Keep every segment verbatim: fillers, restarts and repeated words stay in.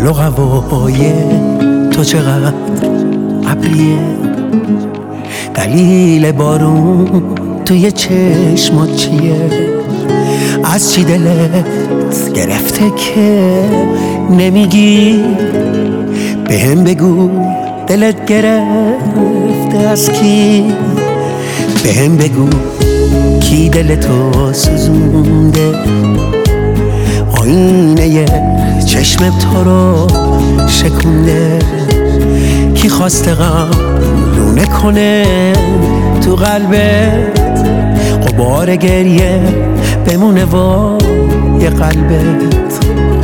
حال و هوای تو چقدر ابریه، دلیل بارون توی چشمات چیه؟ از چی دلت گرفته که نمیگی؟ بهم بگو دلت گرفته از کی؟ بهم بگو کی دلتو سوزونده؟ آینه چشم تو رو شکونده؟ کی خواسته غم لونه کنه تو قلبت؟ غبار گریه بمونه وای قلبت.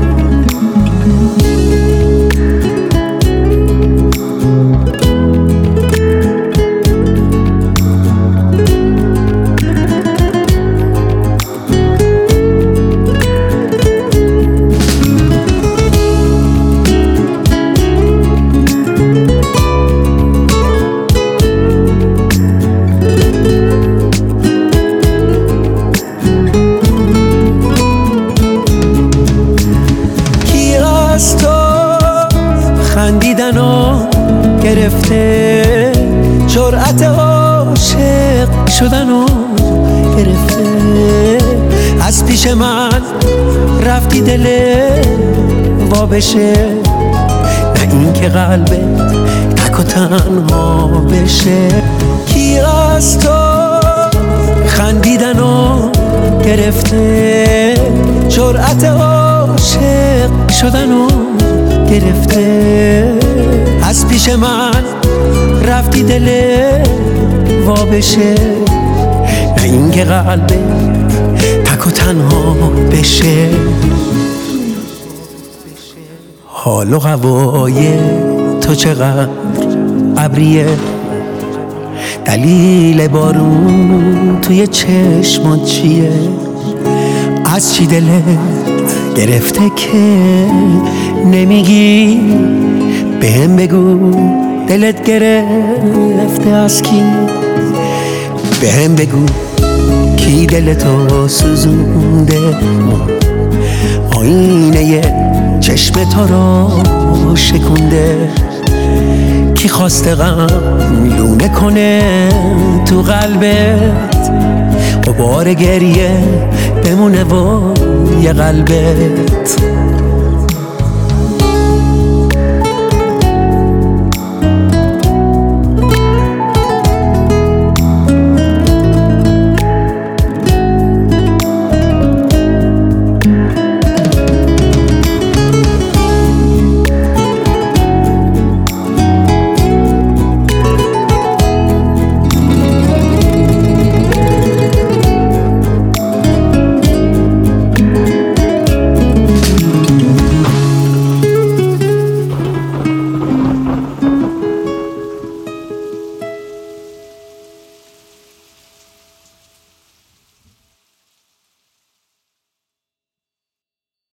خندیدن و گرفته، جرأت عاشق شدن و گرفته، از پیش من رفتی دل وا بشه، نه این که قلبت تک و تنها بشه. کی از تو خندیدن و گرفته، جرأت عاشق شدن و گرفته، از پیش من رفتی دل وا بشه، نه این که قلبت تک و تنها بشه. حال و هوای تو چقدر ابریه، دلیل بارون توی چشمات چیه؟ از چی دلت گرفته که نمیگی؟ بهم بگو دلت گرفته از کی؟ بهم بگو کی دلتو سوزونده؟ آینه چشم تو رو شکونده؟ کی خواسته غم لونه کنه تو قلبت؟ غبار گریه بمونه وای قلبت.